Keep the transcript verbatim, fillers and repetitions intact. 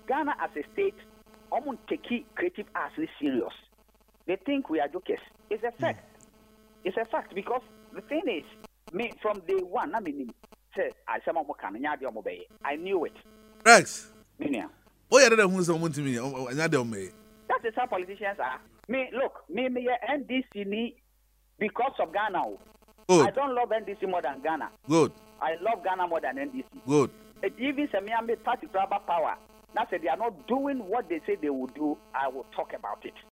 Ghana as a state, I'm taking creative arts serious. They think we are jokers. It's a fact. Mm. It's a fact because the thing is, me from day one, I mean, say I said I knew it. Rex. Minia. Oh, yeah, that's who's someone to me. That is how politicians are. Me, look, me, me, N D C ni because of Ghana. Good. I don't love N D C more than Ghana. Good. I love Ghana more than N D C. Good. It even say me and party grabber power. Now say they are not doing what they say they will do. I will talk about it.